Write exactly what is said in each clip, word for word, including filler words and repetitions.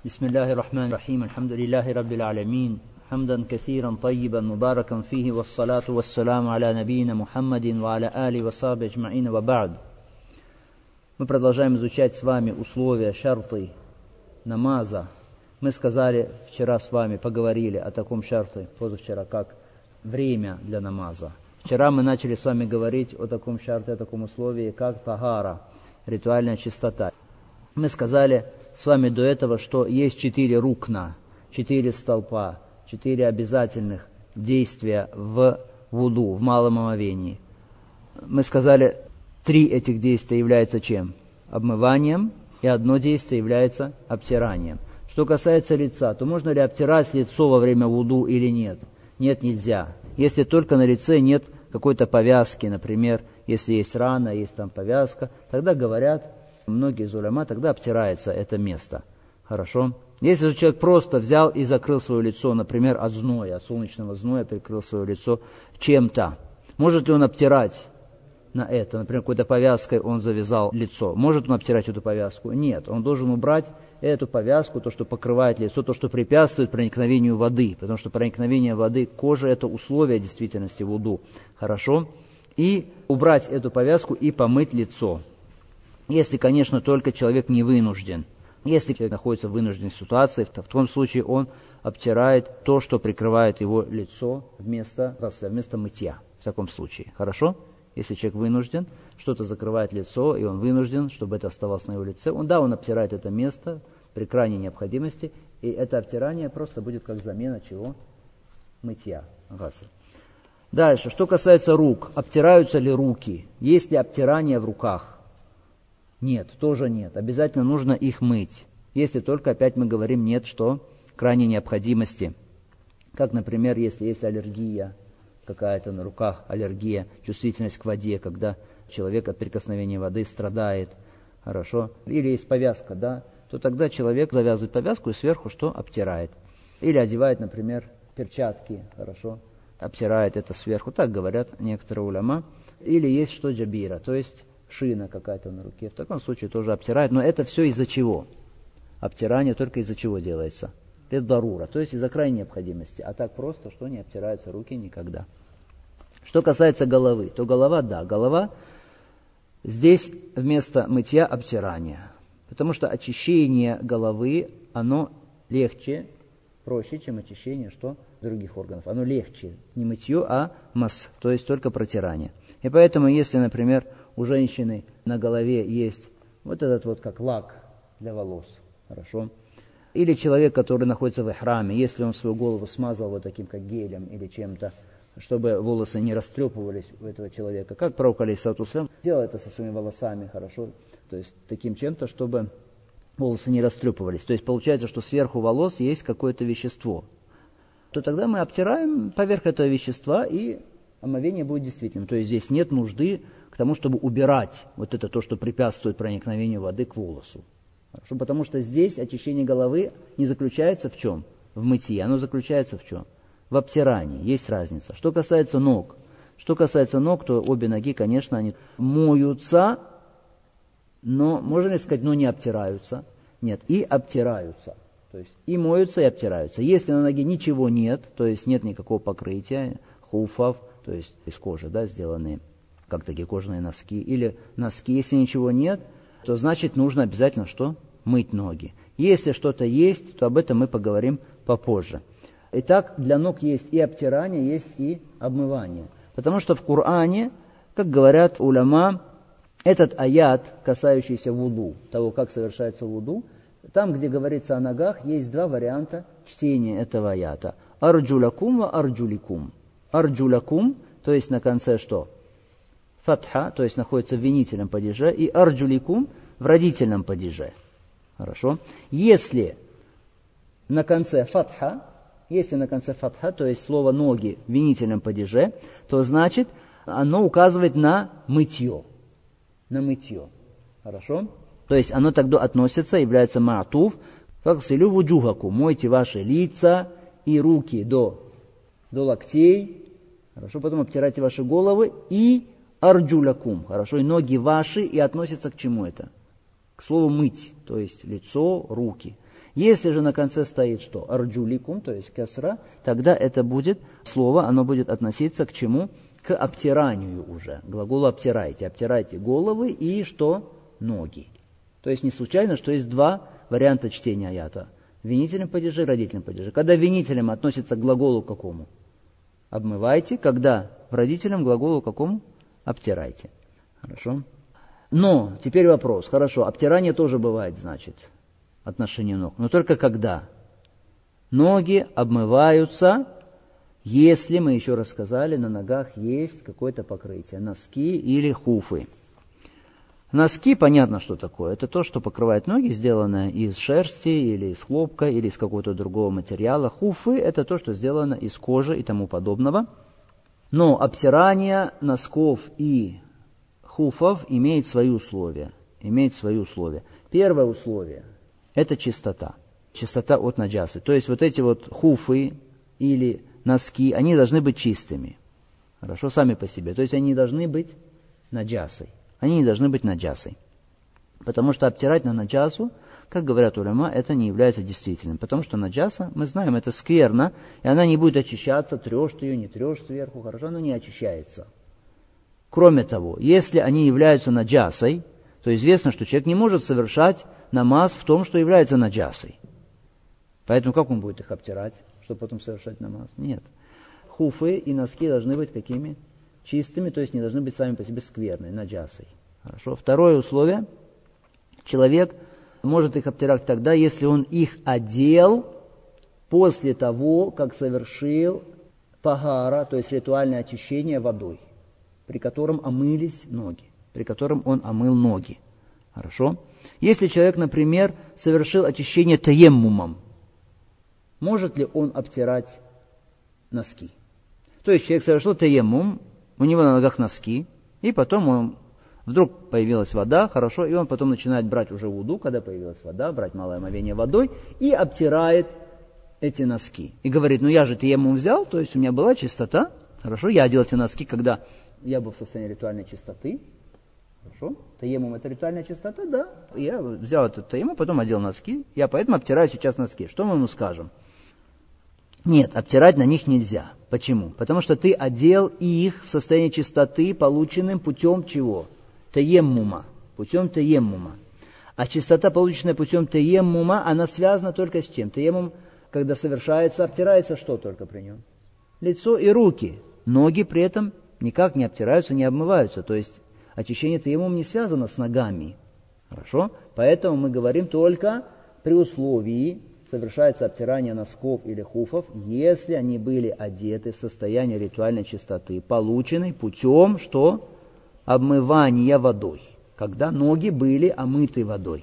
Бисмиллахи рахмани рахим, альхамдулиллахи раббил алямин, хамдан кафиран тайибан мубаракан фихи, вассалату вассаламу аля набийна Мухаммадин ва аля али ва сахби аджма'ин ва ба'д. Мы продолжаем изучать с вами условия, шарты намаза. Мы сказали вчера с вами, поговорили о таком шарте, позавчера, как время для намаза. Вчера мы начали с вами говорить о таком шарте, о таком условии, как тагара, ритуальная чистота. Мы сказали с вами до этого, что есть четыре рукна, четыре столпа, четыре обязательных действия в вуду, в малом омовении. Мы сказали, три этих действия являются чем? Обмыванием, и одно действие является обтиранием. Что касается лица, то можно ли обтирать лицо во время вуду или нет? Нет, нельзя. Если только на лице нет какой-то повязки, например, если есть рана, есть там повязка, тогда говорят, многие из уляма, тогда обтирается это место. Хорошо? Если же человек просто взял и закрыл свое лицо, например, от зноя, от солнечного зноя, прикрыл свое лицо чем-то, может ли он обтирать на это? Например, какой-то повязкой он завязал лицо. Может он обтирать эту повязку? Нет. Он должен убрать эту повязку, то, что покрывает лицо, то, что препятствует проникновению воды. Потому что проникновение воды к коже – это условие действительности вуду. Хорошо? И убрать эту повязку и помыть лицо. Если, конечно, только человек не вынужден. Если человек находится в вынужденной ситуации, то в том случае он обтирает то, что прикрывает его лицо вместо, вместо мытья. В таком случае. Хорошо? Если человек вынужден, что-то закрывает лицо, и он вынужден, чтобы это оставалось на его лице, он, да, он обтирает это место при крайней необходимости, и это обтирание просто будет как замена чего? Мытья. Дальше. Что касается рук. Обтираются ли руки? Есть ли обтирание в руках? Нет, тоже нет. Обязательно нужно их мыть. Если только, опять мы говорим, нет, что крайней необходимости. Как, например, если есть аллергия какая-то на руках, аллергия, чувствительность к воде, когда человек от прикосновения воды страдает, хорошо, или есть повязка, да, то тогда человек завязывает повязку и сверху что? Обтирает. Или одевает, например, перчатки, хорошо, обтирает это сверху, так говорят некоторые уляма. Или есть что? Джабира, то есть шина какая-то на руке, в таком случае тоже обтирает, но это все из-за чего? Обтирание только из-за чего делается? Это дарура, то есть из-за крайней необходимости, а так просто, что не обтираются руки никогда. Что касается головы, то голова, да, голова, здесь вместо мытья обтирание, потому что очищение головы, оно легче, проще, чем очищение что? Других органов. Оно легче, не мытье, а мас, то есть только протирание. И поэтому, если, например, у женщины на голове есть вот этот вот как лак для волос, хорошо, или человек, который находится в ихраме, если он свою голову смазал вот таким как гелем или чем-то, чтобы волосы не растрепывались у этого человека, как пророк алейхиссалату вассалям делал это со своими волосами, хорошо, то есть таким чем-то, чтобы волосы не растрепывались. То есть получается, что сверху волос есть какое-то вещество. То тогда мы обтираем поверх этого вещества, и омовение будет действительным. То есть здесь нет нужды к тому, чтобы убирать вот это то, что препятствует проникновению воды к волосу. Хорошо? Потому что здесь очищение головы не заключается в чем? В мытье. Оно заключается в чем? В обтирании. Есть разница. Что касается ног. Что касается ног, то обе ноги, конечно, они моются, но, можно ли сказать, но не обтираются? Нет, и обтираются. То есть и моются, и обтираются. Если на ноге ничего нет, то есть нет никакого покрытия, хуфов, то есть из кожи, да, сделанные, как такие кожаные носки, или носки, если ничего нет, то значит нужно обязательно что? Мыть ноги. Если что-то есть, то об этом мы поговорим попозже. Итак, для ног есть и обтирание, есть и обмывание. Потому что в Коране, как говорят уляма, этот аят, касающийся вуду, того, как совершается вуду, там, где говорится о ногах, есть два варианта чтения этого аята. Арджулакум ва арджуликум. Арджулакум, то есть на конце что? Фатха, то есть находится в винительном падеже, и арджуликум в родительном падеже. Хорошо? Если на конце фатха, если на конце фатха, то есть слово ноги в винительном падеже, то значит оно указывает на мытье. На мытье. Хорошо? То есть оно тогда относится, является ма'туф, фагсилю вуджухаку, мойте ваши лица и руки до, до локтей, хорошо, потом обтирайте ваши головы и арджулякум, хорошо, и ноги ваши, и относится к чему это? К слову мыть, то есть лицо, руки. Если же на конце стоит что? Арджуликум, то есть касра, тогда это будет слово, оно будет относиться к чему? К обтиранию уже. Глаголу обтирайте. Обтирайте головы и что? Ноги. То есть не случайно, что есть два варианта чтения аята. Винительным падеже, родительным падеже. Когда винителем относится к глаголу какому? Обмывайте. Когда в родительном глаголу какому? Обтирайте. Хорошо. Но теперь вопрос. Хорошо, обтирание тоже бывает, значит, отношение ног. Но только когда? Ноги обмываются, если, мы еще раз сказали, на ногах есть какое-то покрытие. Носки или хуфы. Носки, понятно, что такое. Это то, что покрывает ноги, сделано из шерсти, или из хлопка, или из какого-то другого материала. Хуфы – это то, что сделано из кожи и тому подобного. Но обтирание носков и хуфов имеет свои условия. Имеет свои условия. Первое условие – это чистота. Чистота от наджасы. То есть вот эти вот хуфы или носки, они должны быть чистыми. Хорошо, сами по себе. То есть они должны быть наджасой. Они не должны быть наджасой. Потому что обтирать на наджасу, как говорят уляма, это не является действительным. Потому что наджаса, мы знаем, это скверно, и она не будет очищаться, трешь ты ее, не трешь сверху, хорошо, она не очищается. Кроме того, если они являются наджасой, то известно, что человек не может совершать намаз в том, что является наджасой. Поэтому как он будет их обтирать, чтобы потом совершать намаз? Нет. Хуфы и носки должны быть какими? Чистыми, то есть не должны быть сами по себе скверной, наджасой. Хорошо. Второе условие. Человек может их обтирать тогда, если он их одел после того, как совершил тагара, то есть ритуальное очищение водой, при котором омылись ноги, при котором он омыл ноги. Хорошо. Если человек, например, совершил очищение таеммумом, может ли он обтирать носки? То есть человек совершил таеммум, у него на ногах носки, и потом он, вдруг появилась вода, хорошо, и он потом начинает брать уже вуду, когда появилась вода, брать малое омовение водой, и обтирает эти носки. И говорит, ну я же таеммум взял, то есть у меня была чистота, хорошо, я одел эти носки, когда я был в состоянии ритуальной чистоты, хорошо, таеммум это ритуальная чистота, да, я взял этот таеммум, потом одел носки, я поэтому обтираю сейчас носки. Что мы ему скажем? Нет, обтирать на них нельзя. Почему? Потому что ты одел их в состоянии чистоты, полученным путем чего? Таеммума. Путем таеммума. А чистота, полученная путем таеммума, она связана только с чем? Таеммум, когда совершается, обтирается что только при нем? Лицо и руки. Ноги при этом никак не обтираются, не обмываются. То есть очищение таеммум не связано с ногами. Хорошо? Поэтому мы говорим только при условии, совершается обтирание носков или хуфов, если они были одеты в состоянии ритуальной чистоты, полученной путем, что? Обмывания водой, когда ноги были омыты водой.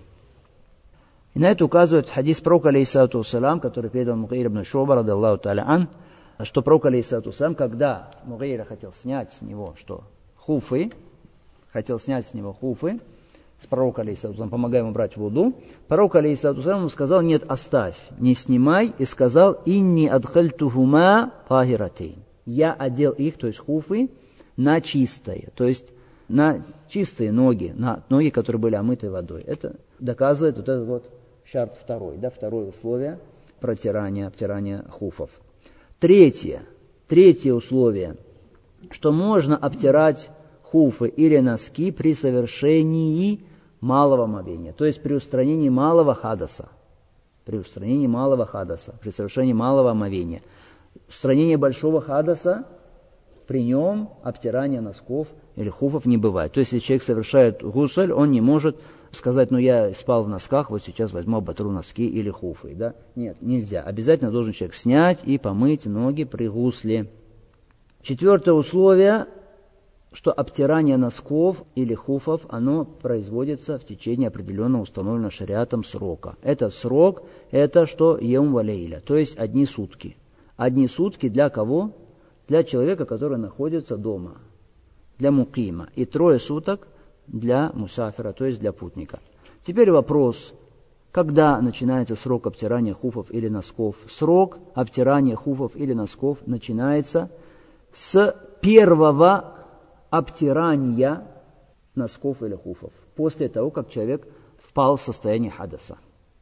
И на это указывает хадис пророка, алейхиссалату вассалам, который передал Мугайр ибн Шуба, радаллаху та'аля ан, что пророк, алейхиссалату вассалам, когда Мугайр хотел снять с него, что? Хуфы, хотел снять с него хуфы, с пророка, алейхиссалату, помогая ему брать вуду, пророк, алейхиссалату, ему сказал, нет, оставь, не снимай, и сказал, инни адхальтухума тахиратейн. Я одел их, то есть хуфы, на чистое, то есть на чистые ноги, на ноги, которые были омыты водой. Это доказывает вот этот вот шарт второй, да, второе условие протирания, обтирания хуфов. Третье, третье условие, что можно обтирать хуфы или носки при совершении малого омовения, то есть при устранении малого хадаса. При устранении малого хадаса, при совершении малого омовения. Устранение большого хадаса, при нем обтирание носков или хуфов не бывает. То есть, если человек совершает гусль, он не может сказать, ну я спал в носках, вот сейчас возьму, оботру носки или хуфы. Да? Нет, нельзя. Обязательно должен человек снять и помыть ноги при гусле. Четвертое условие, что обтирание носков или хуфов, оно производится в течение определенного установленного шариатом срока. Этот срок, это что? Еум валейля, то есть одни сутки. Одни сутки для кого? Для человека, который находится дома, для мукима. И трое суток для мусафира, то есть для путника. Теперь вопрос, когда начинается срок обтирания хуфов или носков? Срок обтирания хуфов или носков начинается с первого обтирания носков или хуфов, после того, как человек впал в состояние хадаса.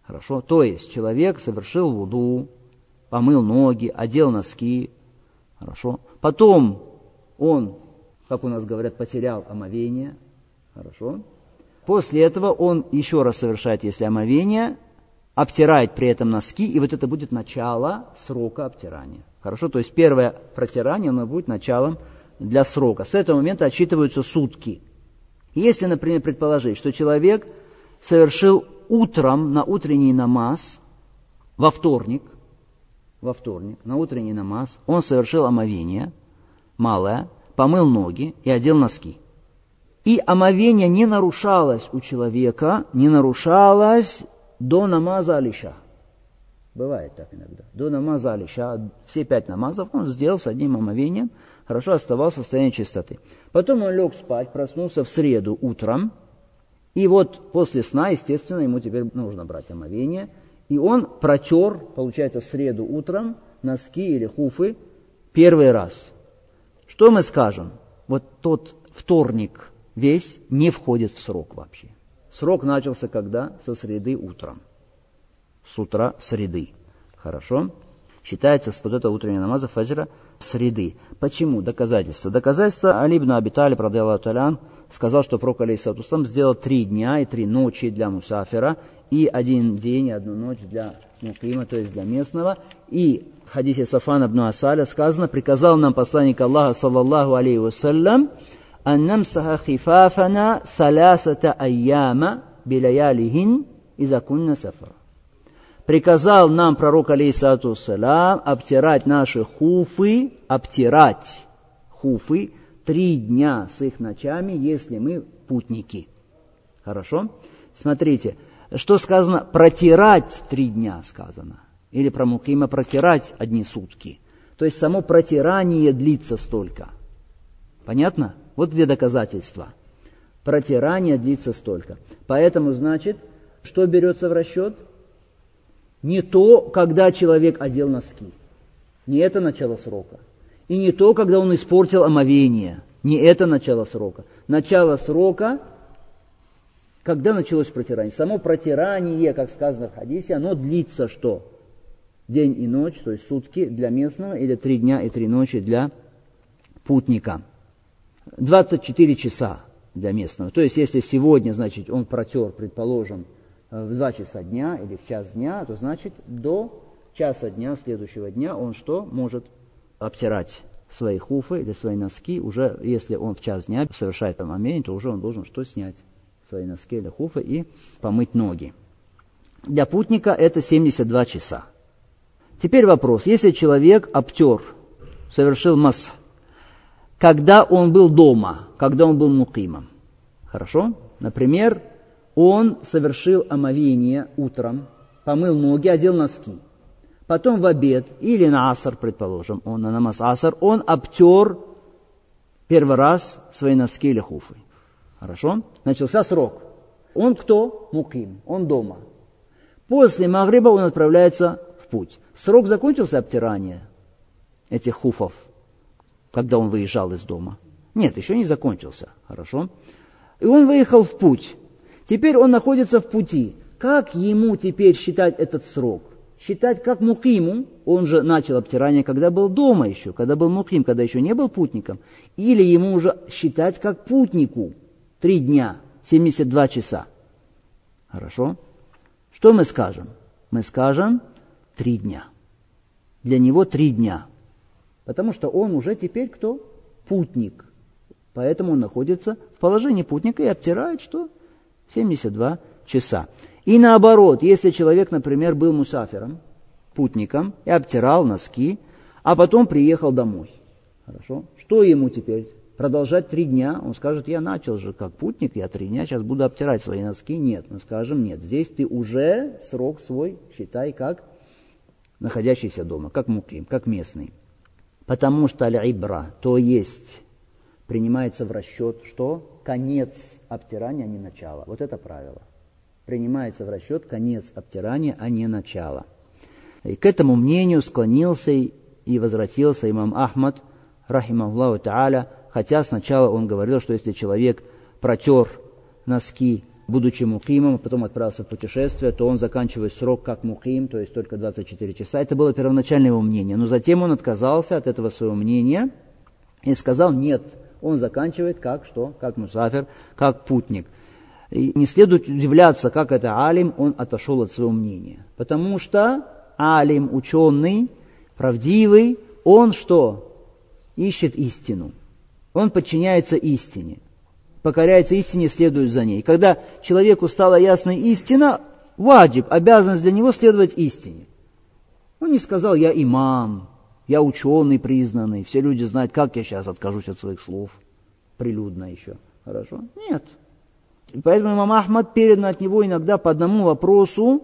Хорошо? То есть человек совершил вуду, помыл ноги, одел носки. Хорошо? Потом он, как у нас говорят, потерял омовение. Хорошо? После этого он еще раз совершает, если омовение, обтирает при этом носки, и вот это будет начало срока обтирания. Хорошо? То есть первое протирание, оно будет началом для срока. С этого момента отсчитываются сутки. Если, например, предположить, что человек совершил утром на утренний намаз, во вторник, во вторник, на утренний намаз, он совершил омовение, малое, помыл ноги и одел носки. И омовение не нарушалось у человека, не нарушалось до намаза алиша. Бывает так иногда. До намаза алиша, все пять намазов он сделал с одним омовением, хорошо оставался в состоянии чистоты. Потом он лег спать, проснулся в среду утром, и вот после сна, естественно, ему теперь нужно брать омовение, и он протер, получается, в среду утром носки или хуфы первый раз. Что мы скажем? Вот тот вторник весь не входит в срок вообще. Срок начался когда? Со среды утром. С утра среды. Хорошо? Считается, что вот это утренняя намаза фаджра среды. Почему? Доказательство. Доказательство Али ибн Аби Талиб, радиаллаху та'аля, сказал, что пророк алейхиссалату вассалам сделал три дня и три ночи для мусафира, и один день и одну ночь для мукима, то есть для местного. И в хадисе Сафана ибн Асаля сказано, приказал нам посланник Аллаха, саллаллаху алейхи вассалям, ан намсаха хифафана салясата айяма билаялихин иза кунна сафара. Приказал нам пророк алейхиссалату вассалям обтирать наши хуфы, обтирать хуфы три дня с их ночами, если мы путники. Хорошо? Смотрите, что сказано? Протирать три дня сказано. Или про мукима протирать одни сутки. То есть само протирание длится столько. Понятно? Вот где доказательства. Протирание длится столько. Поэтому, значит, что берется в расчет? Не то, когда человек одел носки. Не это начало срока. И не то, когда он испортил омовение. Не это начало срока. Начало срока, когда началось протирание. Само протирание, как сказано в хадисе, оно длится что? День и ночь, то есть сутки для местного, или три дня и три ночи для путника. двадцать четыре часа для местного. То есть, если сегодня, значит, он протер, предположим, в два часа дня или в час дня, то значит до часа дня следующего дня он что? Может обтирать свои хуфы или свои носки. Уже если он в час дня совершает омовение, то уже он должен что? Снять свои носки или хуфы и помыть ноги. Для путника это семьдесят два часа. Теперь вопрос. Если человек обтер, совершил масх, когда он был дома, когда он был мукимом, хорошо? Например, он совершил омовение утром, помыл ноги, одел носки. Потом в обед или на аср, предположим, он на намаз аср, он обтер первый раз свои носки или хуфы. Хорошо? Начался срок. Он кто? Муким. Он дома. После магриба он отправляется в путь. Срок закончился обтирания этих хуфов, когда он выезжал из дома? Нет, еще не закончился. Хорошо? И он выехал в путь. Теперь он находится в пути. Как ему теперь считать этот срок? Считать как мукиму, он же начал обтирание, когда был дома еще, когда был муким, когда еще не был путником. Или ему уже считать как путнику три дня, семьдесят два часа. Хорошо? Что мы скажем? Мы скажем три дня. Для него три дня. Потому что он уже теперь кто? Путник. Поэтому он находится в положении путника и обтирает что? семьдесят два часа. И наоборот, если человек, например, был мусафиром, путником, и обтирал носки, а потом приехал домой. Хорошо? Что ему теперь? Продолжать три дня? Он скажет, я начал же как путник, я три дня, сейчас буду обтирать свои носки. Нет, мы скажем, нет. Здесь ты уже срок свой считай как находящийся дома, как муким, как местный. Потому что аль-ибра, то есть, принимается в расчет, что конец обтирания, а не начало. Вот это правило. Принимается в расчет конец обтирания, а не начало. И к этому мнению склонился и возвратился имам Ахмад, рахимахуллаху та'аля, хотя сначала он говорил, что если человек протер носки будучи мукимом, потом отправился в путешествие, то он заканчивает срок как муким, то есть только двадцать четыре часа. Это было первоначальное его мнение. Но затем он отказался от этого своего мнения и сказал, нет, он заканчивает как что? Как мусафир, как путник. И не следует удивляться, как это алим, он отошел от своего мнения. Потому что алим, ученый, правдивый, он что? Ищет истину. Он подчиняется истине. Покоряется истине, следует за ней. Когда человеку стала ясна истина, ваджиб, обязанность для него следовать истине. Он не сказал, я имам, я ученый признанный, все люди знают, как я сейчас откажусь от своих слов, прилюдно еще. Хорошо? Нет. И поэтому имам Ахмад передано от него иногда по одному вопросу,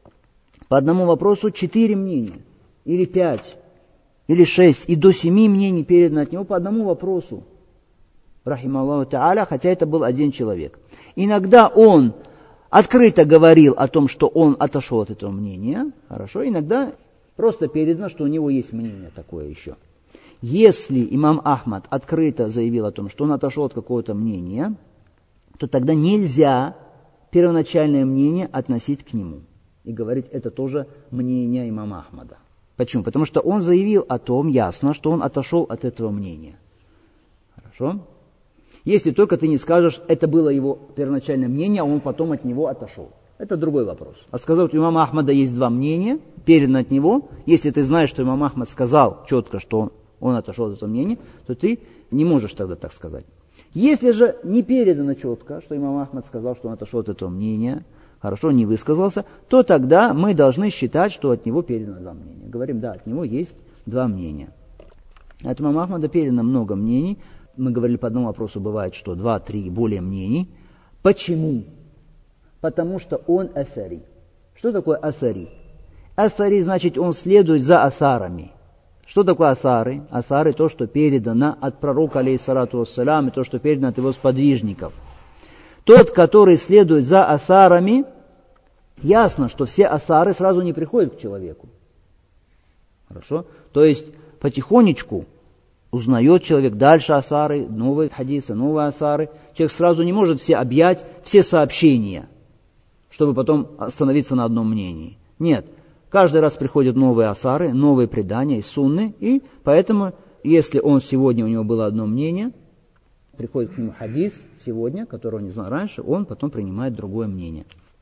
по одному вопросу четыре мнения, или пять, или шесть, и до семи мнений передано от него по одному вопросу. Рахималлаху та'аля, хотя это был один человек. Иногда он открыто говорил о том, что он отошел от этого мнения, хорошо, иногда просто передано, что у него есть мнение такое еще. Если имам Ахмад открыто заявил о том, что он отошел от какого-то мнения, то тогда нельзя первоначальное мнение относить к нему и говорить, это тоже мнение имама Ахмада. Почему? Потому что он заявил о том, ясно, что он отошел от этого мнения. Хорошо? Если только ты не скажешь, это было его первоначальное мнение, а он потом от него отошел. Это другой вопрос. А сказать, у имама Ахмада есть два мнения, передано от него. Если ты знаешь, что имам Ахмад сказал четко, что он, он отошел от этого мнения, то ты не можешь тогда так сказать. Если же не передано четко, что имам Ахмад сказал, что он отошел от этого мнения, хорошо, не высказался, то тогда мы должны считать, что от него передано два мнения. Говорим, да, от него есть два мнения. От имама Ахмада передано много мнений. Мы говорили по одному вопросу, бывает, что два, три и более мнений. Почему? Потому что он асари. Что такое асари? Асари значит, он следует за асарами. Что такое асары? Асары то, что передано от пророка, алейхиссалату вассалям, и то, что передано от его сподвижников. Тот, который следует за асарами, ясно, что все асары сразу не приходят к человеку. Хорошо? То есть, потихонечку узнает человек дальше асары, новые хадисы, новые асары. Человек сразу не может все объять, все сообщения, чтобы потом остановиться на одном мнении. Нет. Каждый раз приходят новые асары, новые предания из сунны, и поэтому, если он сегодня, у него было одно мнение, приходит к нему хадис сегодня, которого не знал раньше, он потом принимает другое мнение.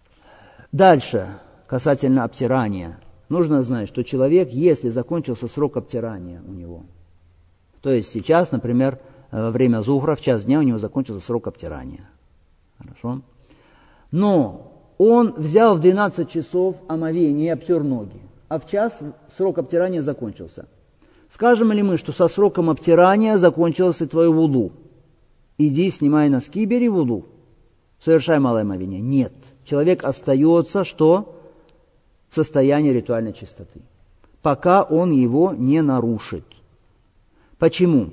Дальше, касательно обтирания. Нужно знать, что человек, если закончился срок обтирания у него, то есть сейчас, например, во время зухра, в час дня у него закончился срок обтирания. Хорошо? Но он взял в двенадцать часов омовение и обтер ноги, а в час срок обтирания закончился. Скажем ли мы, что со сроком обтирания закончилось и твое вуду? Иди, снимай носки, бери вуду. Совершай малое омовение. Нет. Человек остается, что? В состоянии ритуальной чистоты. Пока он его не нарушит. Почему?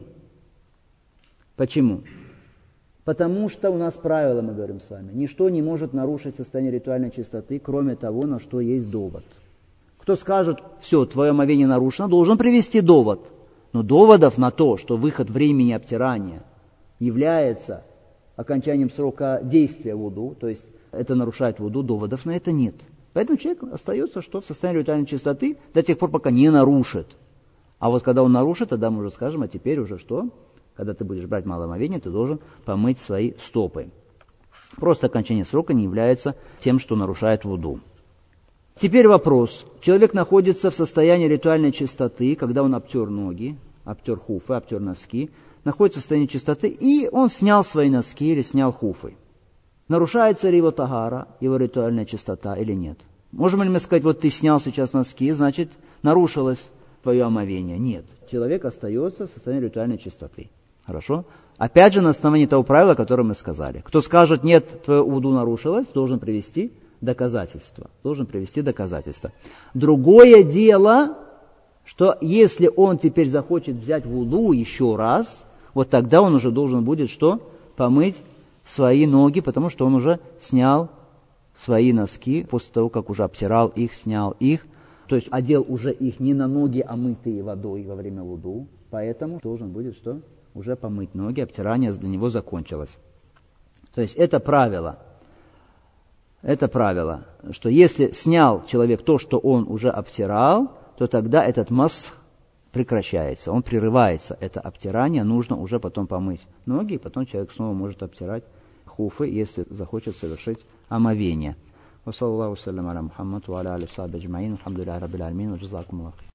Почему? Потому что у нас правило, мы говорим с вами, ничто не может нарушить состояние ритуальной чистоты, кроме того, на что есть довод. Кто скажет, все, твое омовение нарушено, должен привести довод. Но доводов на то, что выход времени обтирания является окончанием срока действия вуду, то есть это нарушает вуду, доводов на это нет. Поэтому человек остается, что в состоянии ритуальной чистоты до тех пор, пока не нарушит. А вот когда он нарушит, тогда мы уже скажем, а теперь уже что? Когда ты будешь брать малое омовение, ты должен помыть свои стопы. Просто окончание срока не является тем, что нарушает вуду. Теперь вопрос. Человек находится в состоянии ритуальной чистоты, когда он обтер ноги, обтер хуфы, обтер носки, находится в состоянии чистоты, и он снял свои носки или снял хуфы. Нарушается ли его тагара, его ритуальная чистота или нет? Можем ли мы сказать, вот ты снял сейчас носки, значит, нарушилось твое омовение? Нет. Человек остается в состоянии ритуальной чистоты. Хорошо? Опять же, на основании того правила, которое мы сказали. Кто скажет, нет, твое вуду нарушилось, должен привести доказательства. Должен привести доказательства. Другое дело, что если он теперь захочет взять вуду еще раз, вот тогда он уже должен будет что? Помыть свои ноги, потому что он уже снял свои носки, после того, как уже обтирал их, снял их. То есть одел уже их не на ноги, омытые водой во время вуду. Поэтому должен будет что? Уже помыть ноги, обтирание для него закончилось. То есть это правило. это правило, что если снял человек то, что он уже обтирал, то тогда этот масх прекращается, он прерывается. Это обтирание нужно уже потом помыть ноги, и потом человек снова может обтирать хуфы, если захочет совершить омовение. Wa sallallahu sallam ala Muhammад wa ala alihi wa sahbihi ajмаин. Алхамдулиллахи раббил алямин. Ва джазакумуллаху.